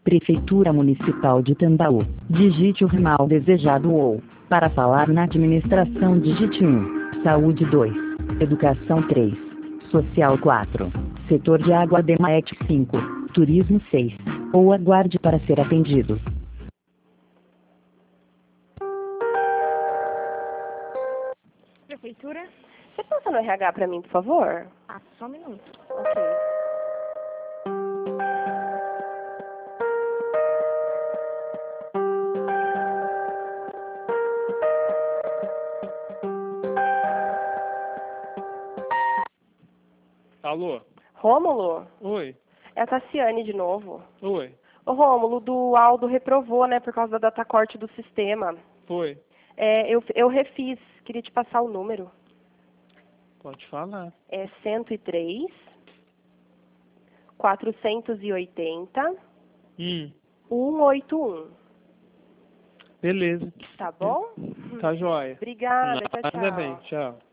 Prefeitura Municipal de Tambaú. Digite o ramal desejado ou, para falar na administração digite 1, Saúde 2, Educação 3, Social 4, Setor de Água DEMAET 5, Turismo 6, ou aguarde para ser atendido. Prefeitura? Você passa no RH pra mim, por favor? Ah, só um minuto. Ok. Alô? Rômulo? Oi. É a Tassiane de novo. Oi. Ô, Rômulo, do Aldo reprovou, né, por causa da data corte do sistema. Foi. Eu refiz, queria te passar o número. Pode falar. É 103 480 181. Beleza. Tá bom? Tá joia. Obrigada, tchau, Nada tchau. bem. Tchau.